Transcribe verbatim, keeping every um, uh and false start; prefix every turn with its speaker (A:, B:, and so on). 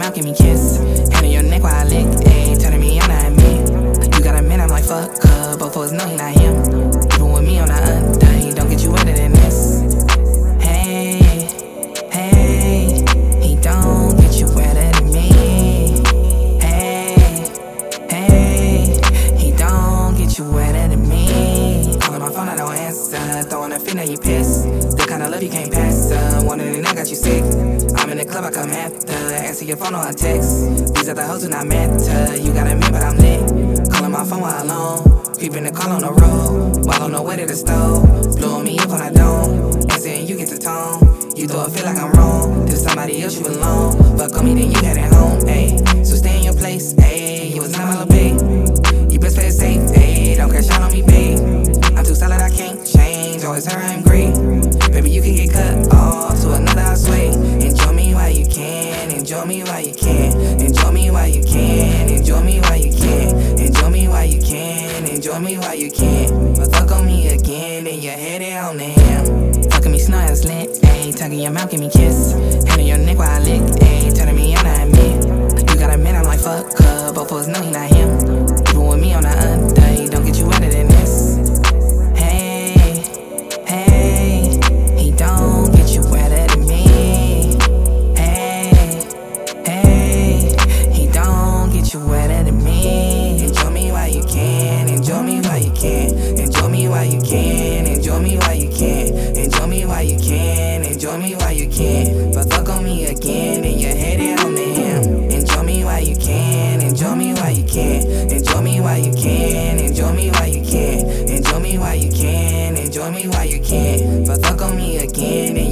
A: mouth, give me kiss. Hand on your neck while I lick, ayy. Telling me I'm not me. You got a man, I'm like fuck her. Both of us know he not him. Even with me on the under, he don't get you wetter than this. Hey, hey, he don't get you wetter than me. Hey, hey, he don't get you wetter than me. Calling my phone, I don't answer. Throwing a fit, now you piss. The kind of love you can't pass up. One of the night got you sick. I'm in the club, I come after. Answer your phone or a text. These other hoes do not matter. You got a man, but I'm lit. Calling my phone while alone. Peeping the call on the road. While on the way to the stove. Blowing me up when I don't. Answer and you get the tone. You throw it feel like I'm wrong. To somebody else you alone. Fuck on me, then you head at home. Ayy, so stay in your place. Ayy, you was not my little babe. You best play it safe. Ayy, don't crash out on me, babe. I'm too solid, I can't change. Always her, I'm great. Baby, you can get cut off to another, I sway. Enjoy me while you can. Enjoy me while you can. Enjoy me while you can. Enjoy me while you can. Enjoy me while you can. Enjoy me while you can. But fuck on me again, then you're headed home to him. Fucking me snow as lit, ayy. Tugging your mouth, give me kiss. Hand on your neck while I lick, ayy. Telling me I'm not me. You got a man, I'm like fuck her. Both of us know he not him. Even with me on the under, he don't get you wetter than this. Hey, hey, he don't get you wetter than me. Hey, hey, he don't get you wetter than me. Enjoy me while you can. Enjoy me while you can. Enjoy me while you can. Enjoy me while you can. Enjoy me while you can. Enjoy me while you can. But fuck on me again, then you're headed home to him. Enjoy me while you can. Enjoy me while you can. Enjoy me while you can. Enjoy me while you can. Enjoy me while you can. Enjoy me while you can. But fuck on me again.